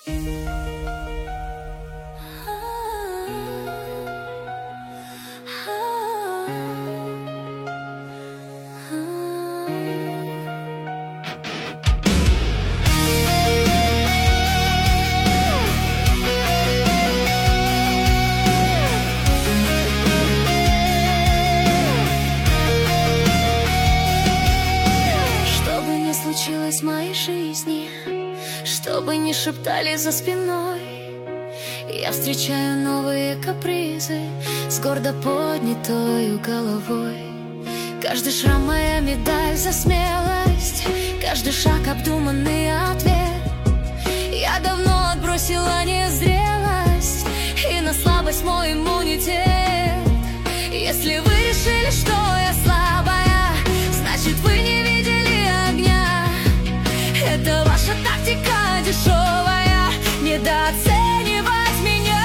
В моей жизни, что бы ни шептали за спиной, я встречаю новые капризы с гордо поднятой головой. Каждый шрам моя медаль за смелость, каждый шаг обдуманный ответ. Я давно отбросила незрелость и на слабость мой иммунитет. Если вы решили, что я слабая, значит вы не видели огня. Это ваша тактика дешевая, недооценивать меня.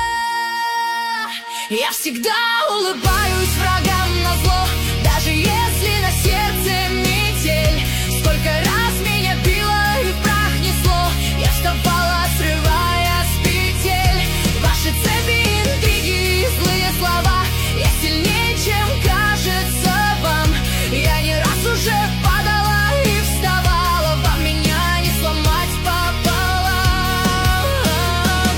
Я всегда улыбаюсь врагам назло, даже если на сердце метель. Сколько раз меня било и в прах несло, я вставала, срывая с петель. Ваши цепи, интриги и злые слова, я сильнее, чем кажется вам. Я не раз уже падала и вставала, вам меня не сломать пополам.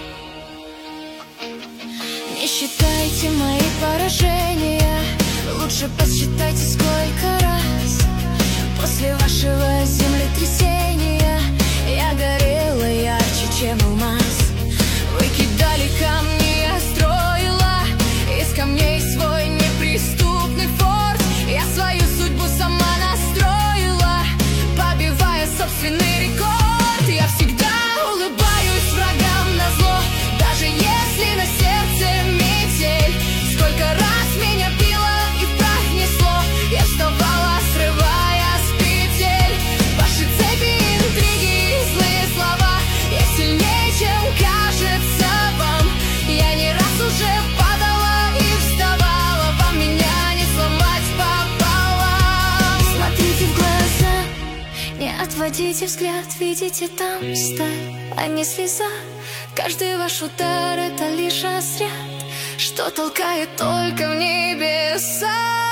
Не считайте мои поражения, лучше посчитайте, сколько раз после вашего землетрясения я горела ярче, чем алмаз. Вы кидали камни, я строила из камней свой неприступный форт. Я свою судьбу сама настроила, побивая собственный рекорд. Я всегда улыбаюсь врагам назло, даже если на сердце метель. Сколько раз меня било и в прах несло, я вставала, срывая с петель. Ваши цепи, интриги и злые слова, я сильнее, чем кажется вам. Я не раз уже падала и вставала, вам меня не сломать пополам. Смотрите в глаза, не отводите взгляд, видите там сталь, а не слеза. Каждый ваш удар — это лишь разряд, что толкает только в небеса.